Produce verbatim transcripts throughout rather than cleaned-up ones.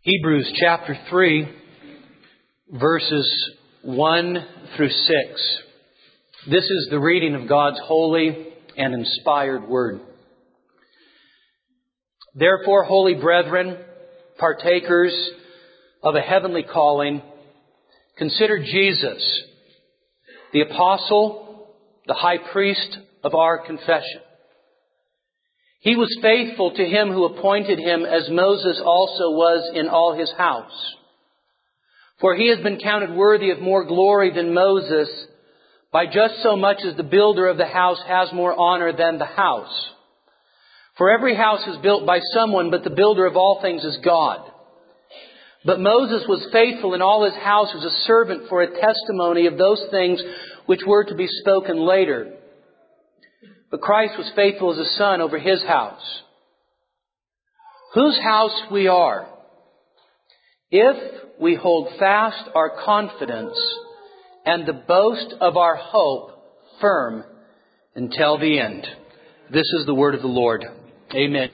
Hebrews chapter three, verses one through six. This is the reading of God's holy and inspired Word. Therefore, holy brethren, partakers of a heavenly calling, consider Jesus, the apostle, the high priest of our confession. He was faithful to him who appointed him, as Moses also was in all his house. For he has been counted worthy of more glory than Moses, by just so much as the builder of the house has more honor than the house. For every house is built by someone, but the builder of all things is God. But Moses was faithful in all his house as a servant for a testimony of those things which were to be spoken later. But Christ was faithful as a son over his house, whose house we are, if we hold fast our confidence and the boast of our hope firm until the end. This is the word of the Lord. Amen.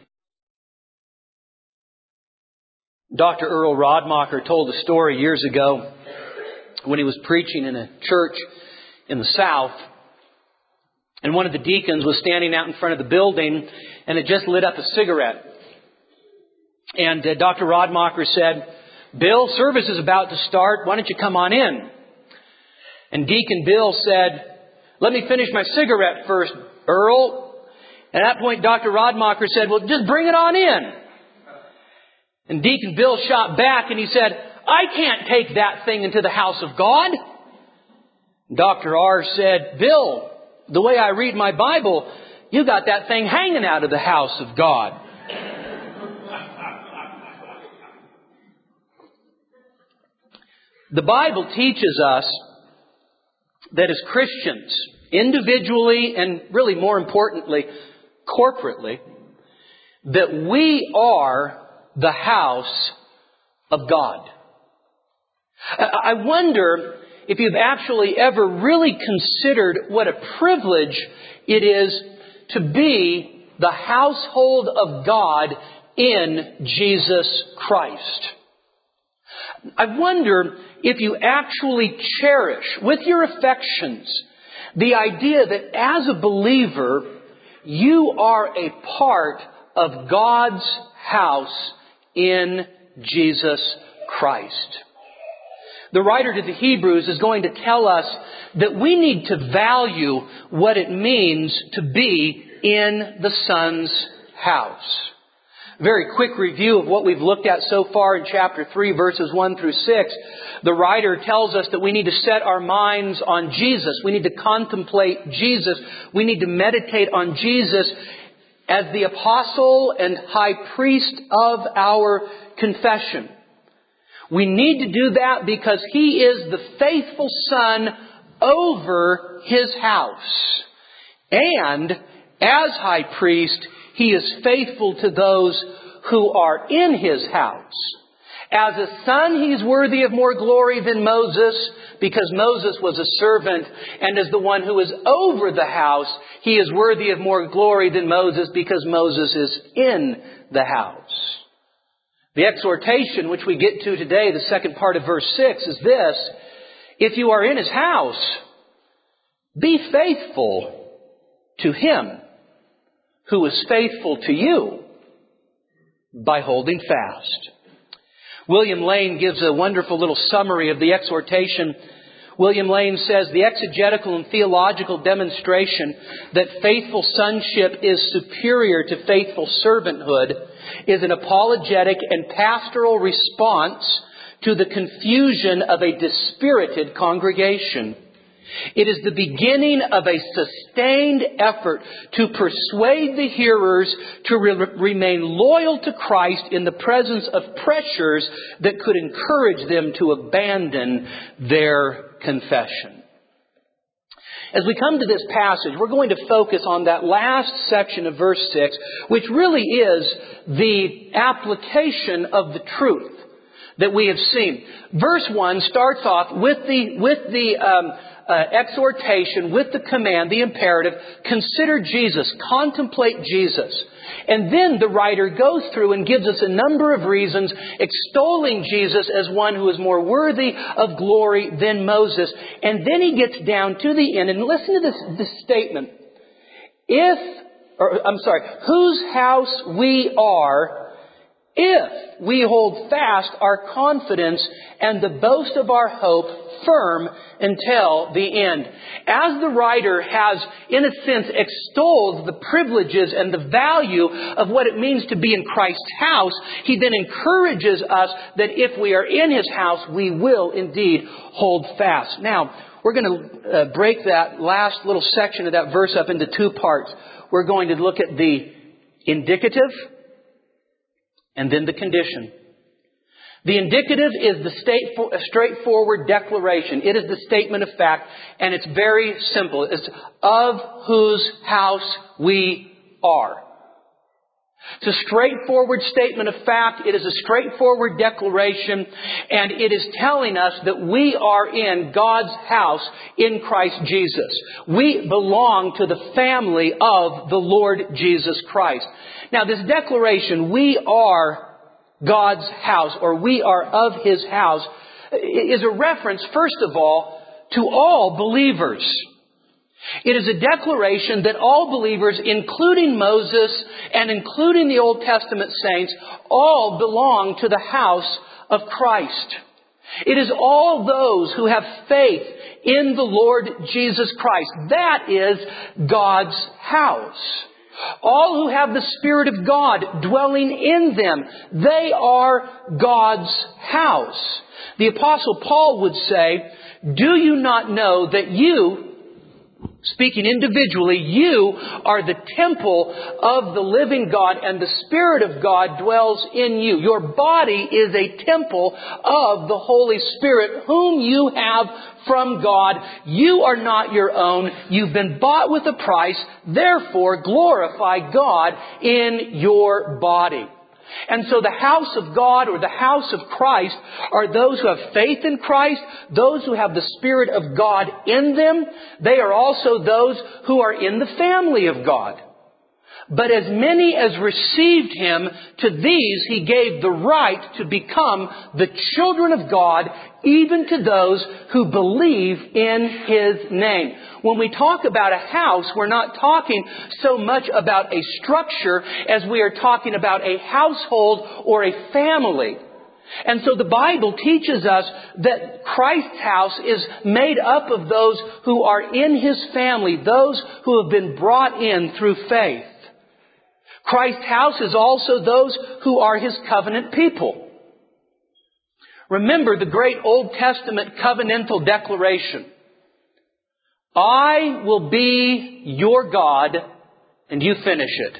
Doctor Earl Rodmacher told a story years ago when he was preaching in a church in the South. And one of the deacons was standing out in front of the building and had just lit up a cigarette. And uh, Doctor Rodmacher said, "Bill, service is about to start. Why don't you come on in?" And Deacon Bill said, "Let me finish my cigarette first, Earl." At that point, Doctor Rodmacher said, "Well, just bring it on in." And Deacon Bill shot back and he said, "I can't take that thing into the house of God." Doctor R said, "Bill, the way I read my Bible, you got that thing hanging out of the house of God." The Bible teaches us that as Christians, individually and really more importantly, corporately, that we are the house of God. I wonder if you've actually ever really considered what a privilege it is to be the household of God in Jesus Christ. I wonder if you actually cherish with your affections the idea that as a believer, you are a part of God's house in Jesus Christ. The writer to the Hebrews is going to tell us that we need to value what it means to be in the Son's house. Very quick review of what we've looked at so far in chapter three, verses one through six. The writer tells us that we need to set our minds on Jesus. We need to contemplate Jesus. We need to meditate on Jesus as the apostle and high priest of our confession. We need to do that because He is the faithful Son over His house. And as high priest, He is faithful to those who are in His house. As a son, He's worthy of more glory than Moses because Moses was a servant. And as the one who is over the house, He is worthy of more glory than Moses because Moses is in the house. The exhortation which we get to today, the second part of verse six, is this: if you are in His house, be faithful to Him who is faithful to you by holding fast. William Lane gives a wonderful little summary of the exhortation. William Lane says, "The exegetical and theological demonstration that faithful sonship is superior to faithful servanthood is an apologetic and pastoral response to the confusion of a dispirited congregation. It is the beginning of a sustained effort to persuade the hearers to re- remain loyal to Christ in the presence of pressures that could encourage them to abandon their confession." As we come to this passage, we're going to focus on that last section of verse six, which really is the application of the truth. that we have seen. Verse one starts off with the, with the um, uh, exhortation, with the command, the imperative, consider Jesus, contemplate Jesus. And then the writer goes through and gives us a number of reasons extolling Jesus as one who is more worthy of glory than Moses. And then he gets down to the end, and listen to this, this statement. If, or I'm sorry, whose house we are, if we hold fast our confidence and the boast of our hope firm until the end. As the writer has, in a sense, extolled the privileges and the value of what it means to be in Christ's house, he then encourages us that if we are in His house, we will indeed hold fast. Now, we're going to uh, break that last little section of that verse up into two parts. We're going to look at the indicative and then the condition. The indicative is the state, straightforward declaration. It is the statement of fact, and it's very simple. It's of whose house we are. It's a straightforward statement of fact. It is a straightforward declaration, and it is telling us that we are in God's house in Christ Jesus. We belong to the family of the Lord Jesus Christ. Now, this declaration, we are God's house, or we are of His house, is a reference, first of all, to all believers. It is a declaration that all believers, including Moses and including the Old Testament saints, all belong to the house of Christ. It is all those who have faith in the Lord Jesus Christ. That is God's house. All who have the Spirit of God dwelling in them, they are God's house. The Apostle Paul would say, do you not know that you, speaking individually, you are the temple of the living God, and the Spirit of God dwells in you. Your body is a temple of the Holy Spirit, whom you have from God. You are not your own. You've been bought with a price. Therefore, glorify God in your body. And so the house of God, or the house of Christ, are those who have faith in Christ, those who have the Spirit of God in them. They are also those who are in the family of God. But as many as received Him, to these He gave the right to become the children of God, even to those who believe in His name. When we talk about a house, we're not talking so much about a structure as we are talking about a household or a family. And so the Bible teaches us that Christ's house is made up of those who are in His family, those who have been brought in through faith. Christ's house is also those who are His covenant people. Remember the great Old Testament covenantal declaration. I will be your God, and you finish it.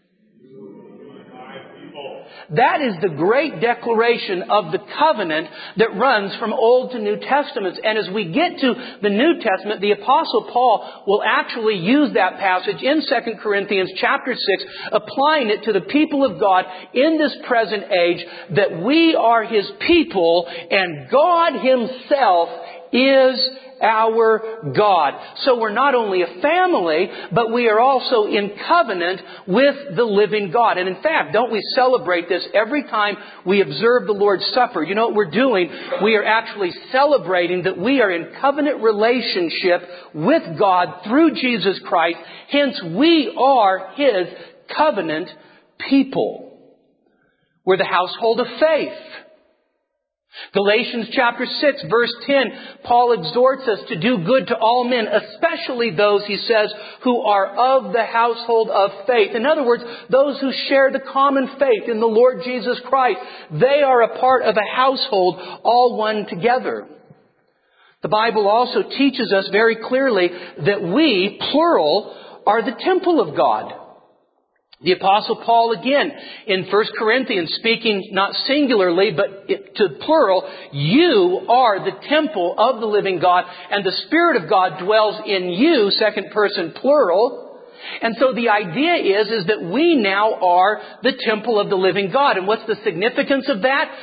That is the great declaration of the covenant that runs from Old to New Testaments. And as we get to the New Testament, the Apostle Paul will actually use that passage in Second Corinthians chapter six, applying it to the people of God in this present age, that we are His people and God Himself is our God. So we're not only a family, but we are also in covenant with the living God. And in fact, don't we celebrate this every time we observe the Lord's Supper? You know what we're doing? We are actually celebrating that we are in covenant relationship with God through Jesus Christ. Hence, we are His covenant people. We're the household of faith. Galatians chapter six, verse ten, Paul exhorts us to do good to all men, especially those, he says, who are of the household of faith. In other words, those who share the common faith in the Lord Jesus Christ. They are a part of a household, all one together. The Bible also teaches us very clearly that we, plural, are the temple of God. The Apostle Paul again in First Corinthians, speaking not singularly but to plural, you are the temple of the living God, and the Spirit of God dwells in you, second person plural. And so the idea is, is that we now are the temple of the living God. And what's the significance of that?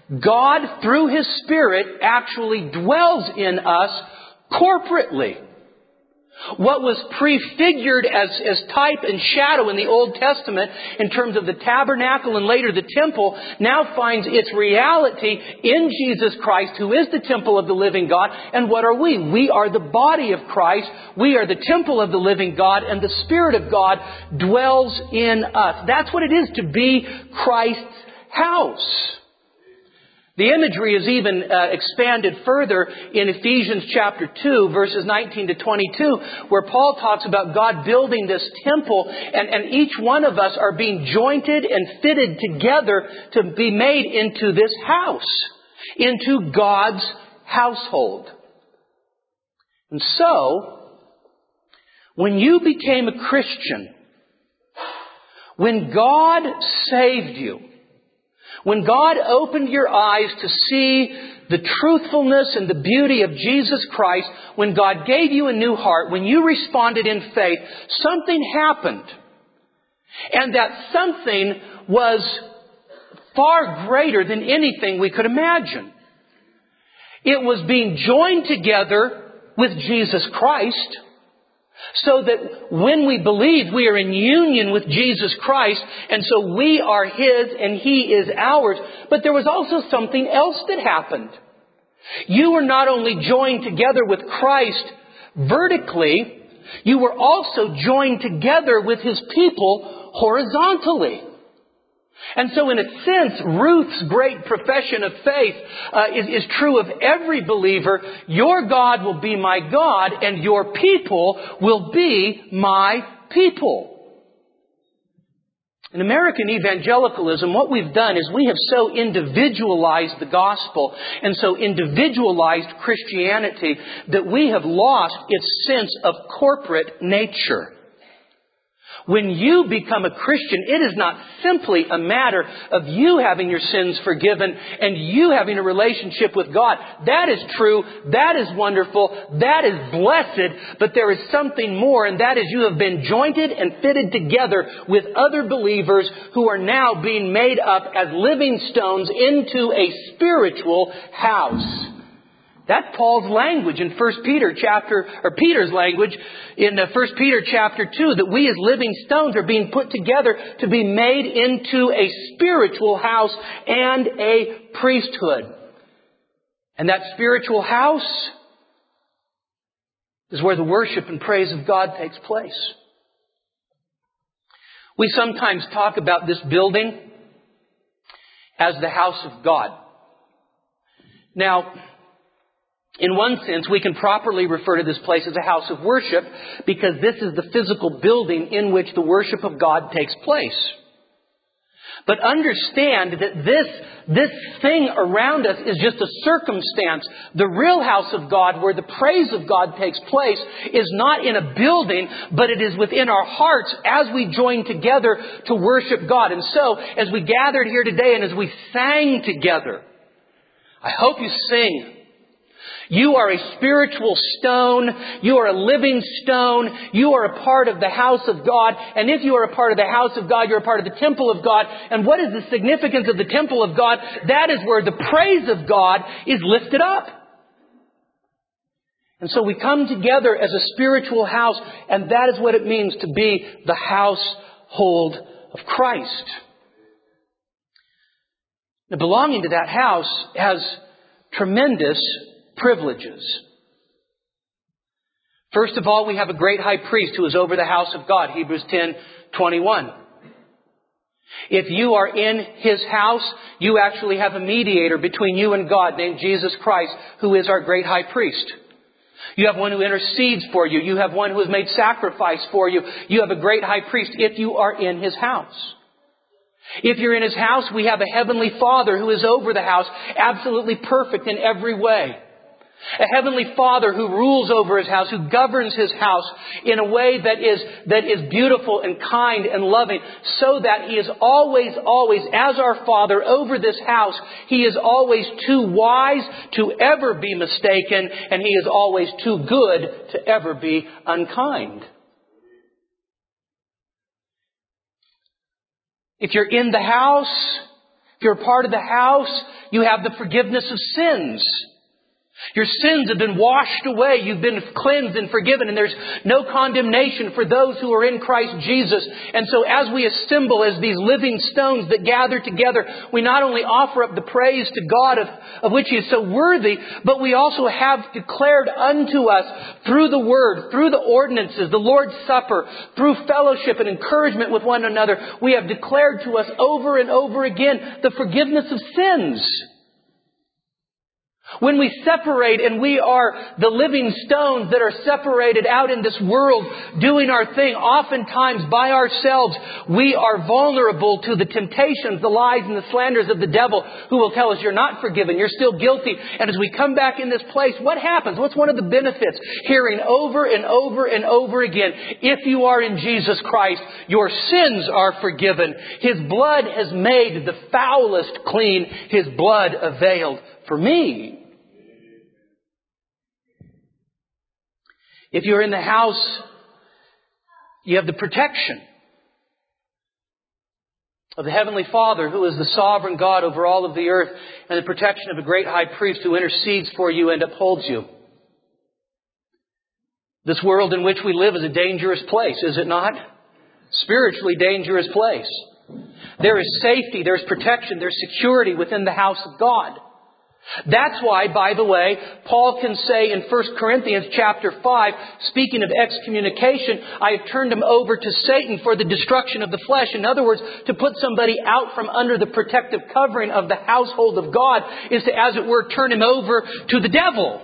God, through His Spirit, actually dwells in us corporately. What was prefigured as, as type and shadow in the Old Testament in terms of the tabernacle and later the temple now finds its reality in Jesus Christ, who is the temple of the living God. And what are we? We are the body of Christ. We are the temple of the living God, and the Spirit of God dwells in us. That's what it is to be Christ's house. The imagery is even uh, expanded further in Ephesians chapter two, verses nineteen to twenty-two, where Paul talks about God building this temple, and, and each one of us are being jointed and fitted together to be made into this house, into God's household. And so, when you became a Christian, when God saved you, when God opened your eyes to see the truthfulness and the beauty of Jesus Christ, when God gave you a new heart, when you responded in faith, something happened. And that something was far greater than anything we could imagine. It was being joined together with Jesus Christ, so that when we believe, we are in union with Jesus Christ, and so we are His and He is ours. But there was also something else that happened. You were not only joined together with Christ vertically, you were also joined together with His people horizontally. And so in a sense, Ruth's great profession of faith uh, is, is true of every believer. Your God will be my God, and your people will be my people. In American evangelicalism, what we've done is we have so individualized the gospel and so individualized Christianity that we have lost its sense of corporate nature. When you become a Christian, it is not simply a matter of you having your sins forgiven and you having a relationship with God. That is true. That is wonderful. That is blessed. But there is something more, and that is you have been jointed and fitted together with other believers who are now being made up as living stones into a spiritual house. That's Paul's language in First Peter chapter, or Peter's language in First Peter chapter two, that we as living stones are being put together to be made into a spiritual house and a priesthood. And that spiritual house is where the worship and praise of God takes place. We sometimes talk about this building as the house of God. Now, in one sense, we can properly refer to this place as a house of worship because this is the physical building in which the worship of God takes place. But understand that this, this thing around us is just a circumstance. The real house of God, where the praise of God takes place, is not in a building, but it is within our hearts as we join together to worship God. And so, as we gathered here today and as we sang together, I hope you sing. You are a spiritual stone. You are a living stone. You are a part of the house of God. And if you are a part of the house of God, you're a part of the temple of God. And what is the significance of the temple of God? That is where the praise of God is lifted up. And so we come together as a spiritual house, and that is what it means to be the household of Christ. Now, belonging to that house has tremendous privileges. First of all, we have a great high priest who is over the house of God, Hebrews ten twenty-one. If you are in His house, you actually have a mediator between you and God named Jesus Christ, who is our great high priest. You have one who intercedes for you. You have one who has made sacrifice for you. You have a great high priest if you are in His house. If you're in His house, we have a heavenly Father who is over the house, absolutely perfect in every way. A heavenly Father who rules over His house, who governs His house in a way that is, that is beautiful and kind and loving, so that He is always, always, as our Father over this house, He is always too wise to ever be mistaken, and He is always too good to ever be unkind. If you're in the house, if you're a part of the house, you have the forgiveness of sins. Your sins have been washed away. You've been cleansed and forgiven. And there's no condemnation for those who are in Christ Jesus. And so as we assemble as these living stones that gather together, we not only offer up the praise to God of, of which He is so worthy, but we also have declared unto us through the Word, through the ordinances, the Lord's Supper, through fellowship and encouragement with one another, we have declared to us over and over again the forgiveness of sins. When we separate and we are the living stones that are separated out in this world doing our thing, oftentimes by ourselves, we are vulnerable to the temptations, the lies and the slanders of the devil who will tell us you're not forgiven, you're still guilty. And as we come back in this place, what happens? What's one of the benefits? Hearing over and over and over again, if you are in Jesus Christ, your sins are forgiven. His blood has made the foulest clean. His blood availed for me. If you're in the house, you have the protection of the Heavenly Father, who is the sovereign God over all of the earth, and the protection of a great high priest who intercedes for you and upholds you. This world in which we live is a dangerous place, is it not? Spiritually dangerous place. There is safety, there's protection, there's security within the house of God. That's why, by the way, Paul can say in First Corinthians chapter five, speaking of excommunication, I have turned him over to Satan for the destruction of the flesh. In other words, to put somebody out from under the protective covering of the household of God is to, as it were, turn him over to the devil.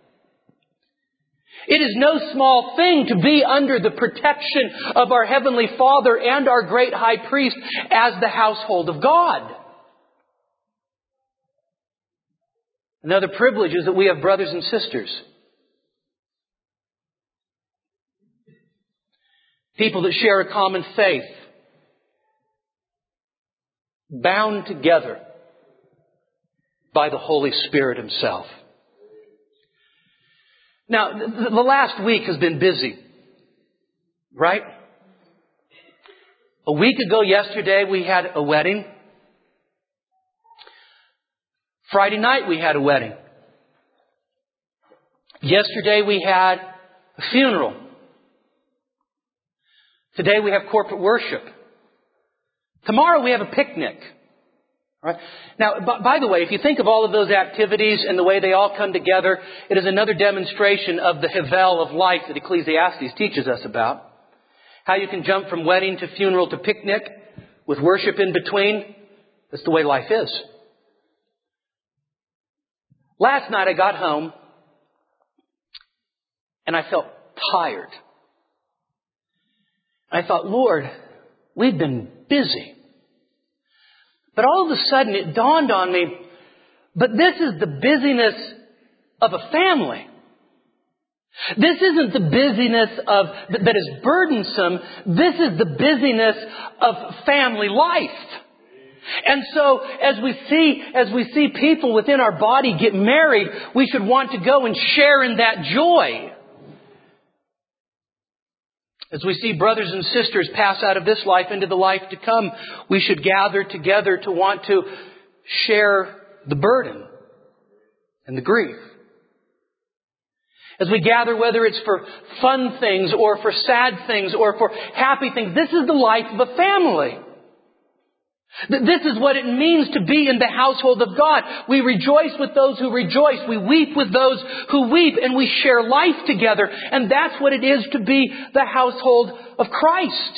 It is no small thing to be under the protection of our Heavenly Father and our great high priest as the household of God. Another privilege is that we have brothers and sisters. People that share a common faith. Bound together by the Holy Spirit Himself. Now, the last week has been busy. Right? A week ago yesterday we had a wedding. Friday night we had a wedding. Yesterday we had a funeral. Today we have corporate worship. Tomorrow we have a picnic. All right? Now, by the way, if you think of all of those activities and the way they all come together, it is another demonstration of the Havel of life that Ecclesiastes teaches us about. How you can jump from wedding to funeral to picnic with worship in between. That's the way life is. Last night I got home and I felt tired. I thought, Lord, we've been busy. But all of a sudden it dawned on me, but this is the busyness of a family. This isn't the busyness of that is burdensome. This is the busyness of family life. And so as we see, as we see people within our body get married, we should want to go and share in that joy. As we see brothers and sisters pass out of this life into the life to come, we should gather together to want to share the burden and the grief. As we gather, whether it's for fun things or for sad things or for happy things, this is the life of a family. This is what it means to be in the household of God. We rejoice with those who rejoice. We weep with those who weep. And we share life together. And that's what it is to be the household of Christ.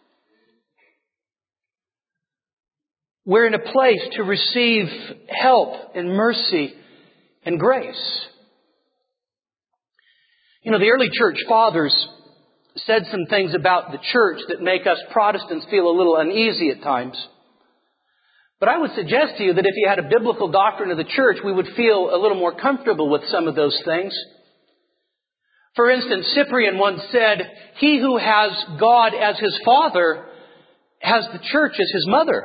We're in a place to receive help and mercy and grace. You know, the early church fathers said some things about the church that make us Protestants feel a little uneasy at times. But I would suggest to you that if you had a biblical doctrine of the church, we would feel a little more comfortable with some of those things. For instance, Cyprian once said, he who has God as his father has the church as his mother.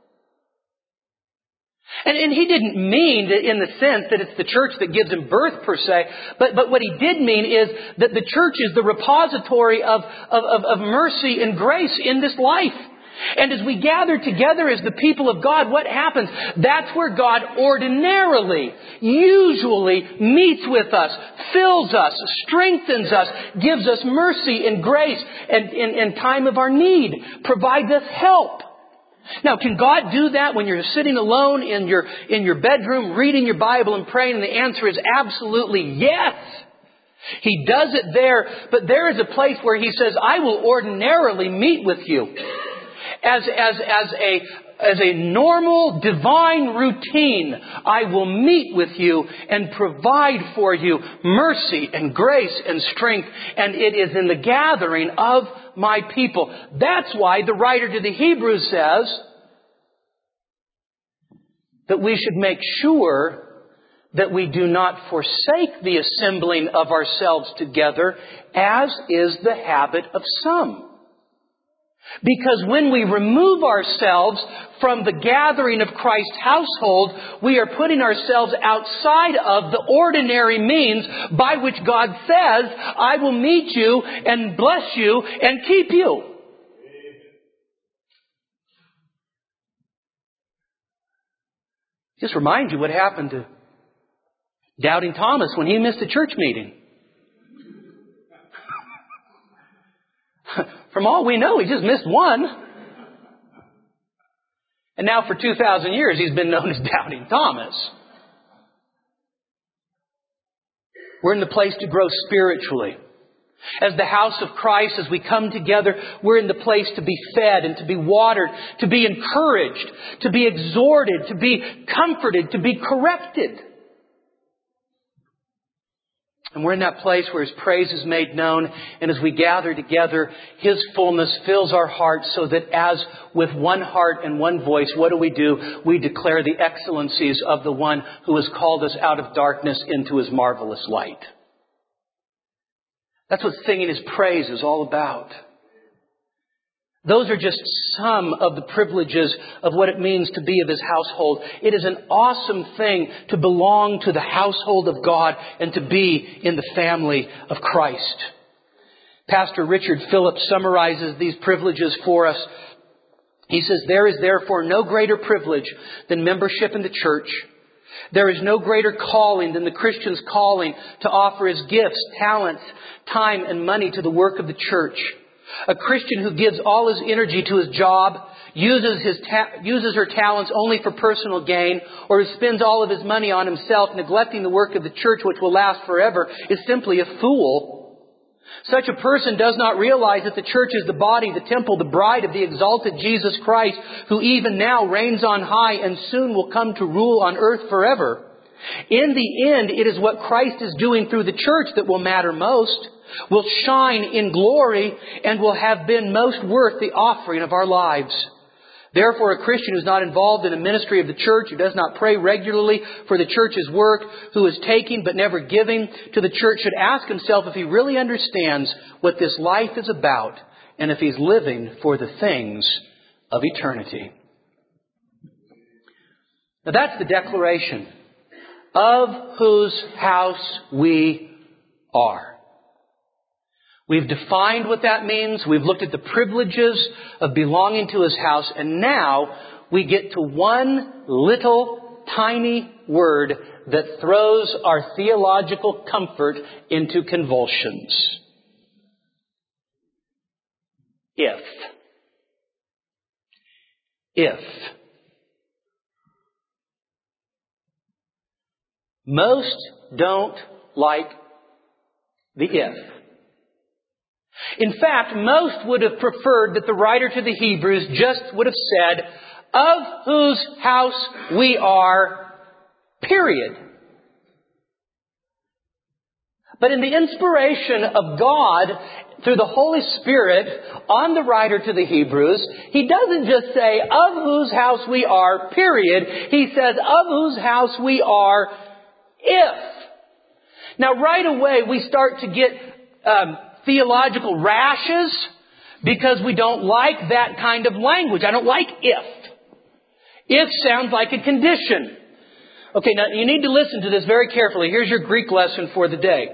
And, and he didn't mean that in the sense that it's the church that gives him birth per se, but, but what he did mean is that the church is the repository of, of, of, of mercy and grace in this life. And as we gather together as the people of God, what happens? That's where God ordinarily, usually meets with us, fills us, strengthens us, gives us mercy and grace, and in, in time of our need, provides us help. Now, can God do that when you're sitting alone in your, in your bedroom, reading your Bible and praying? And the answer is absolutely yes. He does it there, but there is a place where He says, I will ordinarily meet with you. As, as, as a, as a normal divine routine, I will meet with you and provide for you mercy and grace and strength. And it is in the gathering of my people. That's why the writer to the Hebrews says that we should make sure that we do not forsake the assembling of ourselves together, as is the habit of some. Because when we remove ourselves from the gathering of Christ's household, we are putting ourselves outside of the ordinary means by which God says, I will meet you and bless you and keep you. Just remind you what happened to Doubting Thomas when he missed a church meeting. From all we know, he just missed one. And now for two thousand years, he's been known as Doubting Thomas. We're in the place to grow spiritually. As the house of Christ, as we come together, we're in the place to be fed and to be watered, to be encouraged, to be exhorted, to be comforted, to be corrected. And we're in that place where His praise is made known. And as we gather together, His fullness fills our hearts so that as with one heart and one voice, what do we do? We declare the excellencies of the one who has called us out of darkness into His marvelous light. That's what singing His praise is all about. Those are just some of the privileges of what it means to be of His household. It is an awesome thing to belong to the household of God and to be in the family of Christ. Pastor Richard Phillips summarizes these privileges for us. He says, there is therefore no greater privilege than membership in the church. There is no greater calling than the Christian's calling to offer his gifts, talents, time, and money to the work of the church. A Christian who gives all his energy to his job, uses his ta- uses her talents only for personal gain, or who spends all of his money on himself, neglecting the work of the church which will last forever, is simply a fool. Such a person does not realize that the church is the body, the temple, the bride of the exalted Jesus Christ, who even now reigns on high and soon will come to rule on earth forever. In the end, it is what Christ is doing through the church that will matter most, will shine in glory, and will have been most worth the offering of our lives. Therefore, a Christian who is not involved in the ministry of the church, who does not pray regularly for the church's work, who is taking but never giving to the church, should ask himself if he really understands what this life is about and if he's living for the things of eternity. Now that's the declaration of whose house we are. We've defined what that means. We've looked at the privileges of belonging to His house. And now we get to one little tiny word that throws our theological comfort into convulsions. If. If. Most don't like the if. In fact, most would have preferred that the writer to the Hebrews just would have said, of whose house we are, period. But in the inspiration of God, through the Holy Spirit, on the writer to the Hebrews, he doesn't just say, of whose house we are, period. He says, of whose house we are, if. Now, right away, we start to get um, theological rashes because we don't like that kind of language. I don't like if. If sounds like a condition. Okay, now you need to listen to this very carefully. Here's your Greek lesson for the day.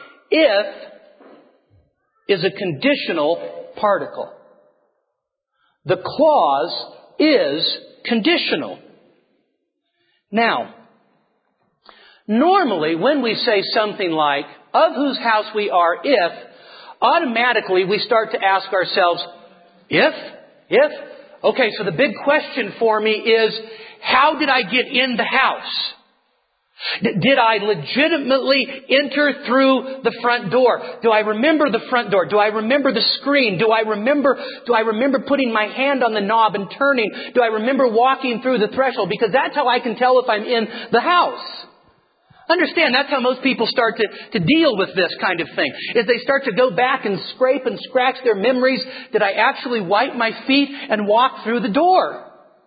If is a conditional particle. The clause is conditional. Now, normally when we say something like, of whose house we are if, automatically we start to ask ourselves, if? If? Okay, so the big question for me is, how did I get in the house? Did I legitimately enter through the front door? Do I remember the front door? Do I remember the screen? Do I remember, do I remember putting my hand on the knob and turning? Do I remember walking through the threshold? Because that's how I can tell if I'm in the house. Understand, that's how most people start to, to deal with this kind of thing. Is they start to go back and scrape and scratch their memories. Did I actually wipe my feet and walk through the door?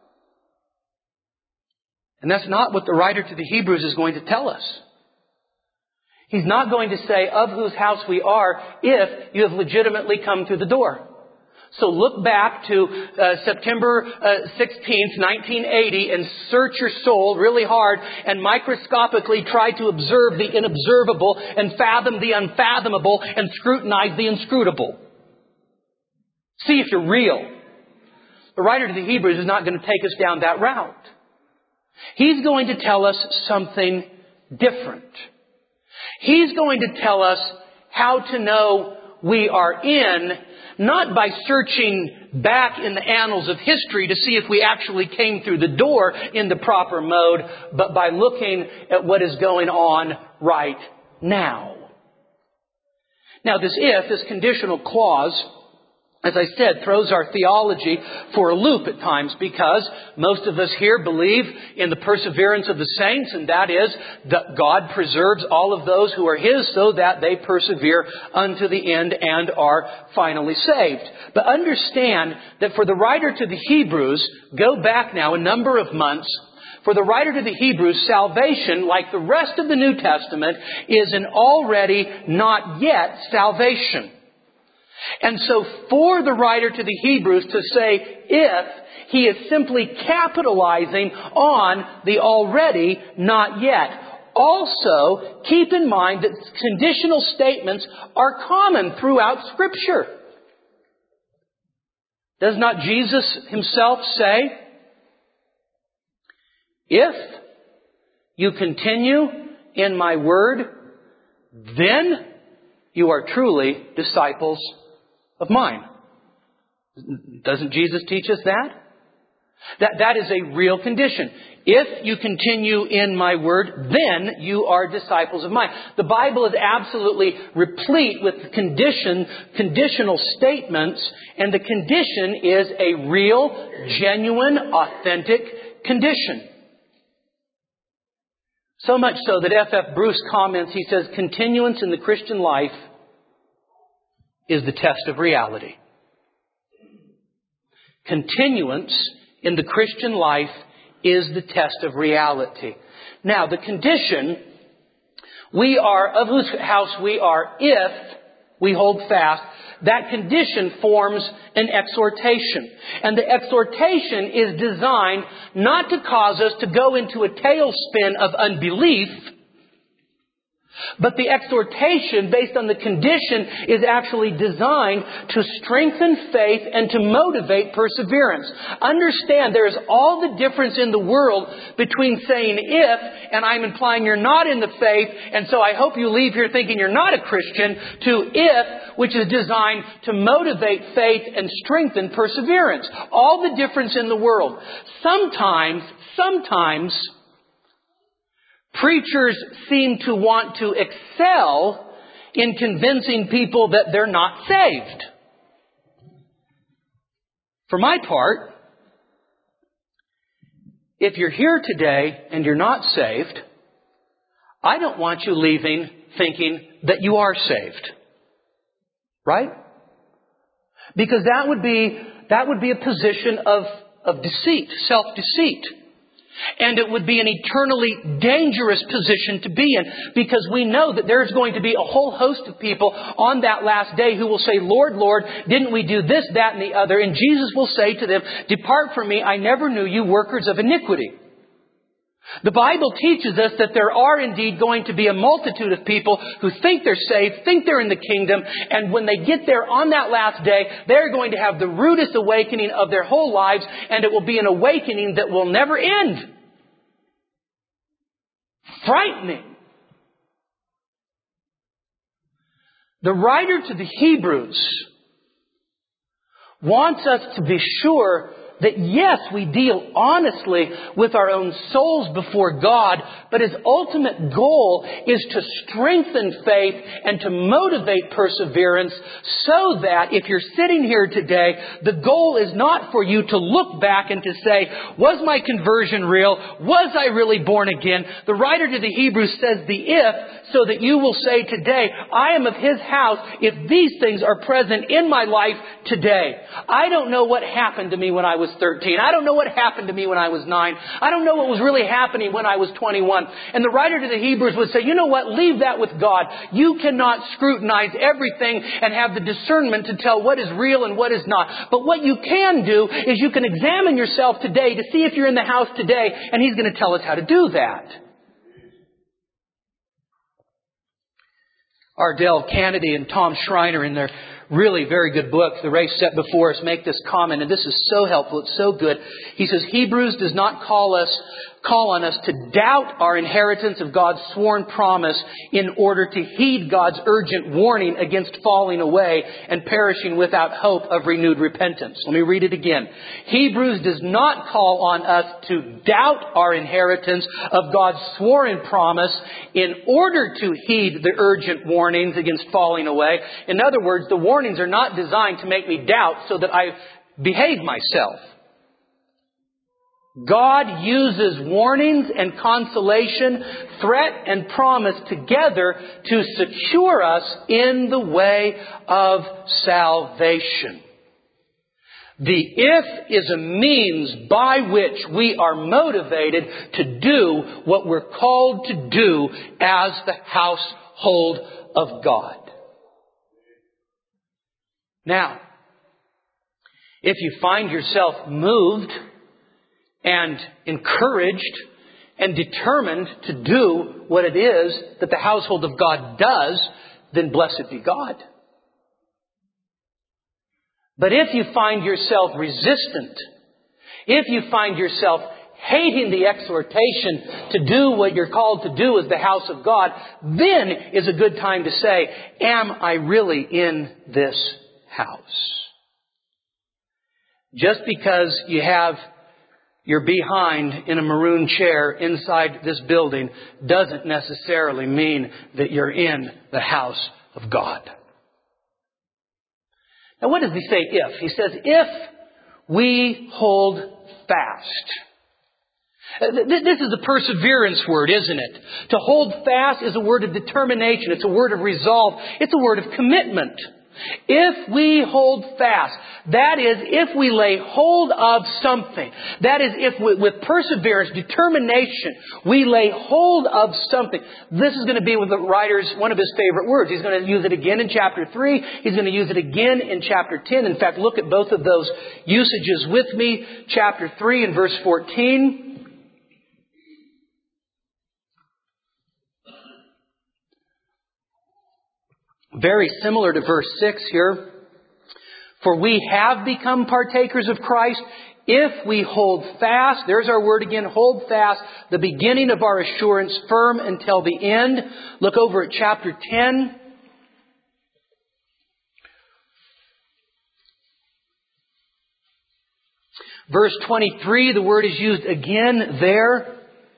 And that's not what the writer to the Hebrews is going to tell us. He's not going to say, of whose house we are, if you have legitimately come through the door. So look back to uh, September uh, sixteenth, nineteen eighty, and search your soul really hard and microscopically try to observe the inobservable and fathom the unfathomable and scrutinize the inscrutable. See if you're real. The writer to the Hebrews is not going to take us down that route. He's going to tell us something different. He's going to tell us how to know we are in, not by searching back in the annals of history to see if we actually came through the door in the proper mode, but by looking at what is going on right now. Now, this if, this conditional clause, as I said, throws our theology for a loop at times, because most of us here believe in the perseverance of the saints, and that is that God preserves all of those who are His so that they persevere unto the end and are finally saved. But understand that for the writer to the Hebrews, go back now a number of months, for the writer to the Hebrews, salvation, like the rest of the New Testament, is an already not yet salvation. And so for the writer to the Hebrews to say if, he is simply capitalizing on the already not yet. Also, keep in mind that conditional statements are common throughout Scripture. Does not Jesus Himself say, if you continue in my word, then you are truly disciples of mine? Doesn't Jesus teach us that? That, that is a real condition. If you continue in my word, then you are disciples of mine. The Bible is absolutely replete with condition, conditional statements, and the condition is a real, genuine, authentic condition. So much so that F F Bruce comments, he says, continuance in the Christian life is the test of reality. Continuance in the Christian life is the test of reality. Now, the condition, we are, of whose house we are, if we hold fast, that condition forms an exhortation. And the exhortation is designed not to cause us to go into a tailspin of unbelief, but the exhortation based on the condition is actually designed to strengthen faith and to motivate perseverance. Understand there is all the difference in the world between saying if, and I'm implying you're not in the faith, and so I hope you leave here thinking you're not a Christian, to if, which is designed to motivate faith and strengthen perseverance. All the difference in the world. Sometimes, sometimes, preachers seem to want to excel in convincing people that they're not saved. For my part, if you're here today and you're not saved, I don't want you leaving thinking that you are saved. Right? Because that would be, that would be a position of, of deceit, self-deceit. And it would be an eternally dangerous position to be in, because we know that there's going to be a whole host of people on that last day who will say, Lord, Lord, didn't we do this, that, and the other? And Jesus will say to them, depart from me, I never knew you, workers of iniquity. The Bible teaches us that there are indeed going to be a multitude of people who think they're saved, think they're in the kingdom, and when they get there on that last day, they're going to have the rudest awakening of their whole lives, and it will be an awakening that will never end. Frightening. The writer to the Hebrews wants us to be sure that yes, we deal honestly with our own souls before God, but His ultimate goal is to strengthen faith and to motivate perseverance so that if you're sitting here today, the goal is not for you to look back and to say, was my conversion real? Was I really born again? The writer to the Hebrews says the if, so that you will say today, I am of His house if these things are present in my life today. I don't know what happened to me when I was thirteen. I don't know what happened to me when I was nine. I don't know what was really happening when I was twenty-one. And the writer to the Hebrews would say, you know what? Leave that with God. You cannot scrutinize everything and have the discernment to tell what is real and what is not. But what you can do is you can examine yourself today to see if you're in the house today, and He's going to tell us how to do that. Ardell Kennedy and Tom Schreiner, in their really very good book, The Race Set Before Us, make this comment, and this is so helpful, it's so good. He says, Hebrews does not call us, call on us to doubt our inheritance of God's sworn promise in order to heed God's urgent warning against falling away and perishing without hope of renewed repentance. Let me read it again. Hebrews does not call on us to doubt our inheritance of God's sworn promise in order to heed the urgent warnings against falling away. In other words, the warnings are not designed to make me doubt so that I behave myself. God uses warnings and consolation, threat and promise together to secure us in the way of salvation. The if is a means by which we are motivated to do what we're called to do as the household of God. Now, if you find yourself moved and encouraged and determined to do what it is that the household of God does, then blessed be God. But if you find yourself resistant, if you find yourself hating the exhortation to do what you're called to do as the house of God, then is a good time to say, am I really in this house? Just because you have your behind in a maroon chair inside this building doesn't necessarily mean that you're in the house of God. Now what does he say if? He says, if we hold fast. This is a perseverance word, isn't it? To hold fast is a word of determination. It's a word of resolve. It's a word of commitment. If we hold fast, that is, if we lay hold of something, that is, if we, with perseverance, determination, we lay hold of something. This is going to be with the writer's one of his favorite words. He's going to use it again in chapter three. He's going to use it again in chapter ten. In fact, look at both of those usages with me. Chapter three and verse fourteen. Very similar to verse six here. For we have become partakers of Christ if we hold fast. There's our word again, hold fast, the beginning of our assurance firm until the end. Look over at chapter ten. Verse twenty-three, the word is used again there.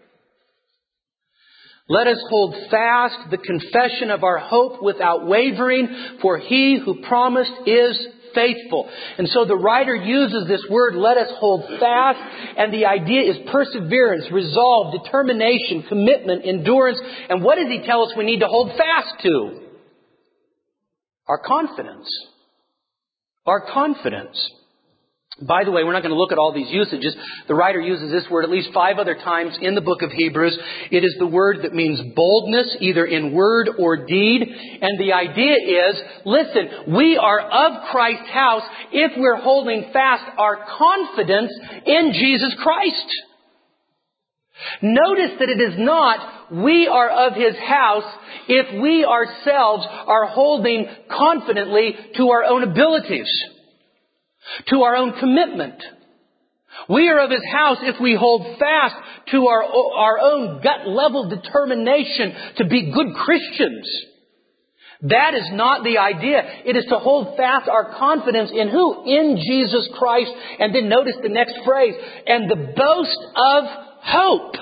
Let us hold fast the confession of our hope without wavering, for He who promised is faithful. And so the writer uses this word, let us hold fast, and the idea is perseverance, resolve, determination, commitment, endurance. And what does he tell us we need to hold fast to? Our confidence. Our confidence. By the way, we're not going to look at all these usages. The writer uses this word at least five other times in the book of Hebrews. It is the word that means boldness, either in word or deed. And the idea is, listen, we are of Christ's house if we're holding fast our confidence in Jesus Christ. Notice that it is not, we are of His house, if we ourselves are holding confidently to our own abilities, to our own commitment. We are of His house if we hold fast to our, our own gut level determination to be good Christians. That is not the idea. It is to hold fast our confidence in who? In Jesus Christ. And then notice the next phrase, and the boast of hope.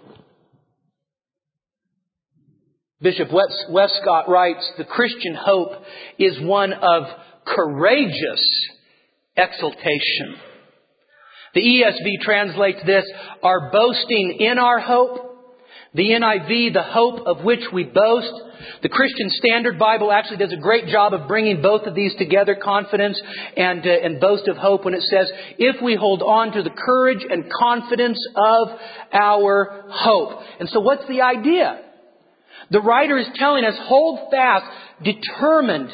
Bishop Westcott writes, the Christian hope is one of courageous exultation. The E S V translates this, our boasting in our hope. The N I V, the hope of which we boast. The Christian Standard Bible actually does a great job of bringing both of these together, confidence and, uh, and boast of hope, when it says, if we hold on to the courage and confidence of our hope. And so what's the idea? The writer is telling us, hold fast, determined,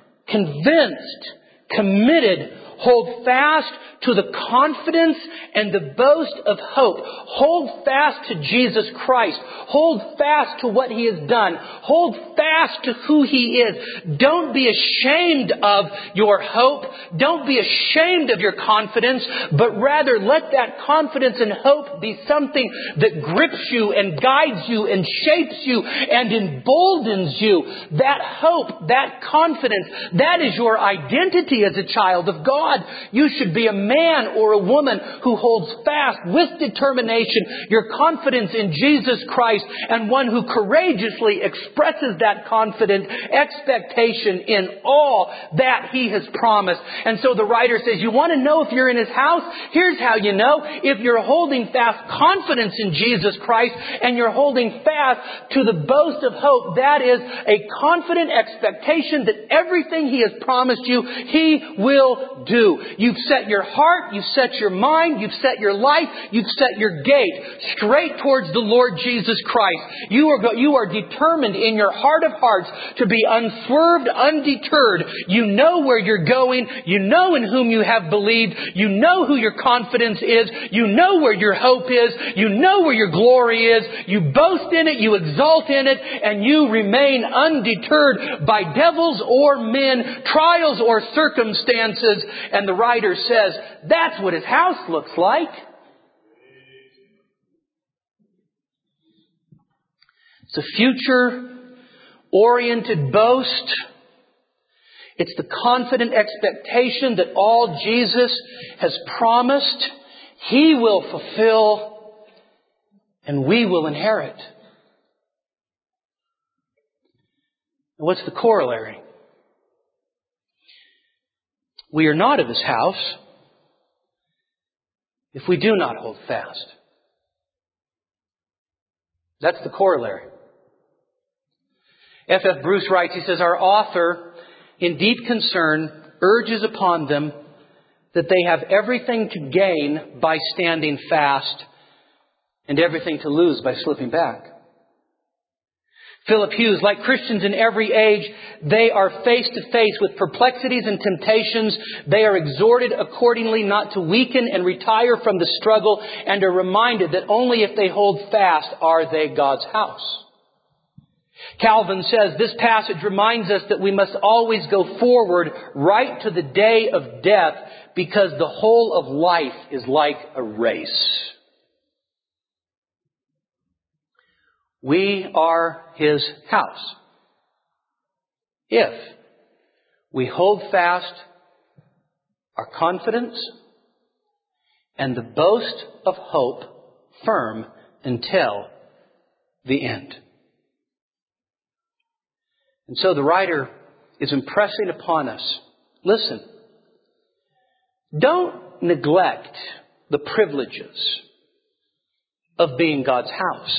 convinced, committed, hold fast to the confidence and the boast of hope. Hold fast to Jesus Christ. Hold fast to what He has done. Hold fast to who He is. Don't be ashamed of your hope. Don't be ashamed of your confidence, but rather let that confidence and hope be something that grips you and guides you and shapes you and emboldens you. That hope, that confidence, that is your identity as a child of God. You should be a man or a woman who holds fast with determination your confidence in Jesus Christ, and one who courageously expresses that confident expectation in all that He has promised. And so the writer says, you want to know if you're in His house? Here's how you know. If you're holding fast confidence in Jesus Christ and you're holding fast to the boast of hope, that is a confident expectation that everything He has promised you, He will do. You've set your heart, you've set your mind, you've set your life, you've set your gate straight towards the Lord Jesus Christ. You are, go- you are determined in your heart of hearts to be unswerved, undeterred. You know where you're going. You know in whom you have believed. You know who your confidence is. You know where your hope is. You know where your glory is. You boast in it. You exalt in it. And you remain undeterred by devils or men, trials or circumstances. And the writer says, that's what His house looks like. It's a future-oriented boast. It's the confident expectation that all Jesus has promised, He will fulfill and we will inherit. And what's the corollary? We are not of His house if we do not hold fast. That's the corollary. F F Bruce writes, he says, our author, in deep concern, urges upon them that they have everything to gain by standing fast and everything to lose by slipping back. Philip Hughes, like Christians in every age, they are face to face with perplexities and temptations. They are exhorted accordingly not to weaken and retire from the struggle, and are reminded that only if they hold fast are they God's house. Calvin says, this passage reminds us that we must always go forward right to the day of death, because the whole of life is like a race. We are His house if we hold fast our confidence and the boast of hope firm until the end. And so the writer is impressing upon us, listen, don't neglect the privileges of being God's house.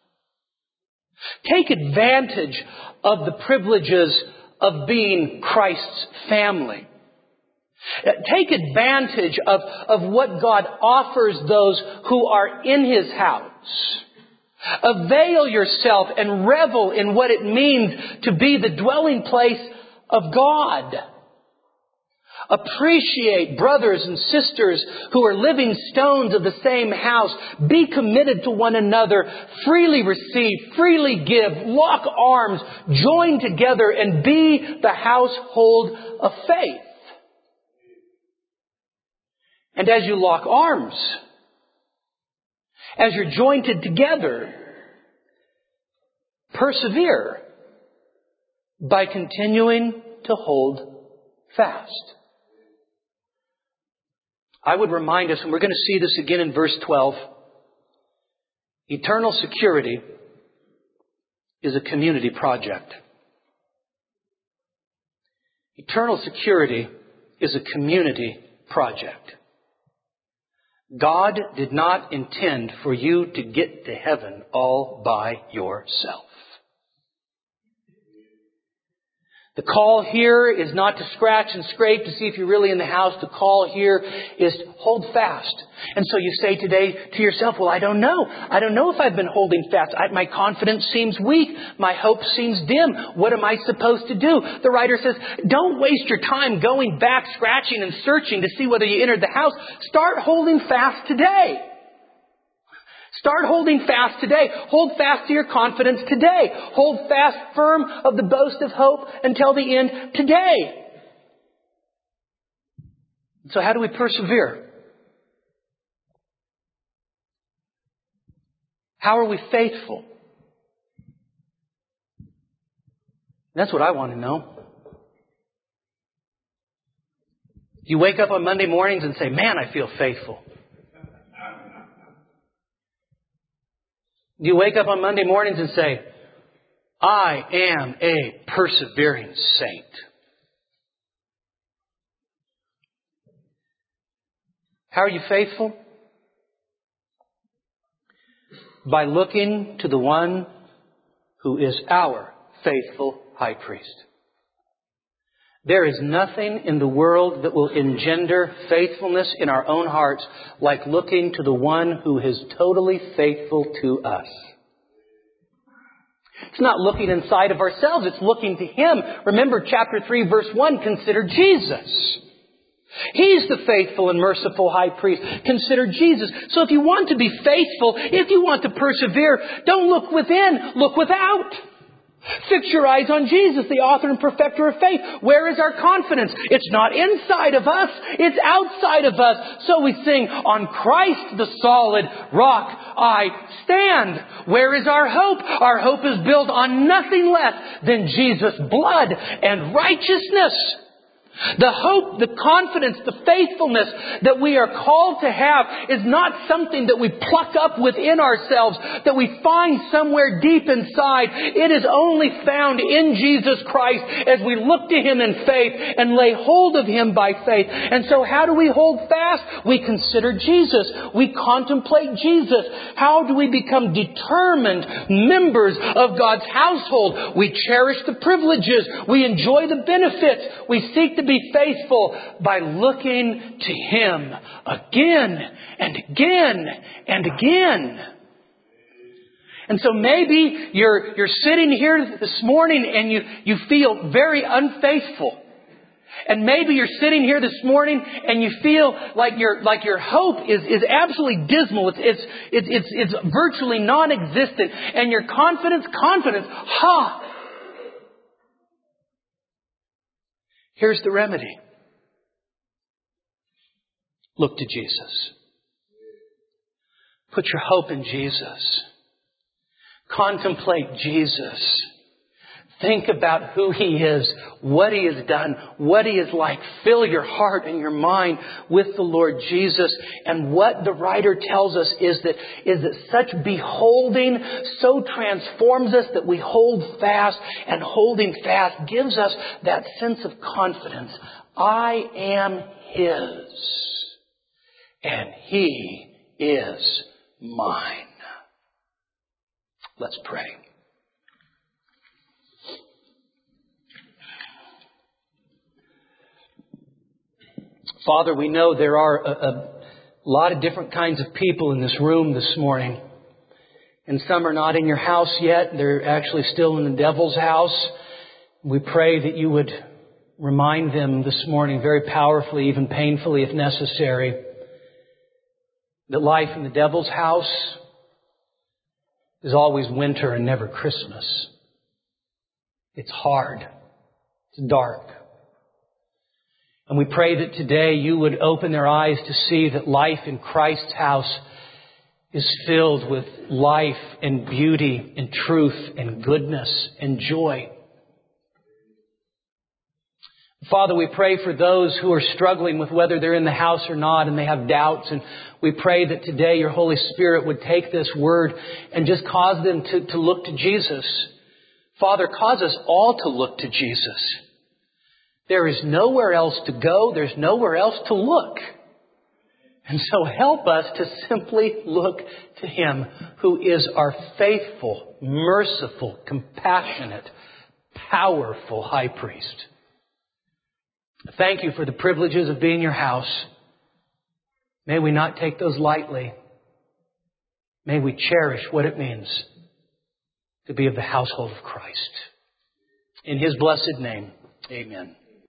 Take advantage of the privileges of being Christ's family. Take advantage of, of what God offers those who are in His house. Avail yourself and revel in what it means to be the dwelling place of God. Appreciate brothers and sisters who are living stones of the same house. Be committed to one another. Freely receive, freely give, lock arms, join together, and be the household of faith. And as you lock arms, as you're jointed together, persevere by continuing to hold fast. I would remind us, and we're going to see this again in verse twelve, eternal security is a community project. Eternal security is a community project. God did not intend for you to get to heaven all by yourself. The call here is not to scratch and scrape to see if you're really in the house. The call here is to hold fast. And so you say today to yourself, well, I don't know. I don't know if I've been holding fast. I, my confidence seems weak. My hope seems dim. What am I supposed to do? The writer says, don't waste your time going back, scratching and searching to see whether you entered the house. Start holding fast today. Start holding fast today. Hold fast to your confidence today. Hold fast firm of the boast of hope until the end today. So how do we persevere? How are we faithful? That's what I want to know. You wake up on Monday mornings and say, man, I feel faithful. You wake up on Monday mornings and say, I am a persevering saint. How are you faithful? By looking to the one who is our faithful high priest. There is nothing in the world that will engender faithfulness in our own hearts like looking to the one who is totally faithful to us. It's not looking inside of ourselves, it's looking to Him. Remember chapter three verse one, consider Jesus. He's the faithful and merciful high priest. Consider Jesus. So if you want to be faithful, if you want to persevere, don't look within, look without. Fix your eyes on Jesus, the author and perfecter of faith. Where is our confidence? It's not inside of us, it's outside of us. So we sing, on Christ the solid rock I stand. Where is our hope? Our hope is built on nothing less than Jesus' blood and righteousness. The hope, the confidence, the faithfulness that we are called to have is not something that we pluck up within ourselves, that we find somewhere deep inside. It is only found in Jesus Christ as we look to Him in faith and lay hold of Him by faith. And so how do we hold fast? We consider Jesus. We contemplate Jesus. How do we become determined members of God's household? We cherish the privileges. We enjoy the benefits. We seek to be faithful by looking to Him again and again and again. And so maybe you're you're sitting here this morning and you, you feel very unfaithful. And maybe you're sitting here this morning and you feel like your like your hope is, is absolutely dismal. It's it's it's it's, it's virtually non-existent. And your confidence, confidence, ha! Here's the remedy. Look to Jesus. Put your hope in Jesus. Contemplate Jesus. Think about who He is, what He has done, what He is like. Fill your heart and your mind with the Lord Jesus. And what the writer tells us is that, is that such beholding so transforms us that we hold fast, and holding fast gives us that sense of confidence. I am His and He is mine. Let's pray. Father, we know there are a, a lot of different kinds of people in this room this morning. And some are not in your house yet. They're actually still in the devil's house. We pray that you would remind them this morning very powerfully, even painfully if necessary, that life in the devil's house is always winter and never Christmas. It's hard. It's dark. And we pray that today you would open their eyes to see that life in Christ's house is filled with life and beauty and truth and goodness and joy. Father, we pray for those who are struggling with whether they're in the house or not and they have doubts. And we pray that today your Holy Spirit would take this word and just cause them to, to look to Jesus. Father, cause us all to look to Jesus. There is nowhere else to go. There's nowhere else to look. And so help us to simply look to Him who is our faithful, merciful, compassionate, powerful high priest. Thank you for the privileges of being in your house. May we not take those lightly. May we cherish what it means to be of the household of Christ. In His blessed name, amen.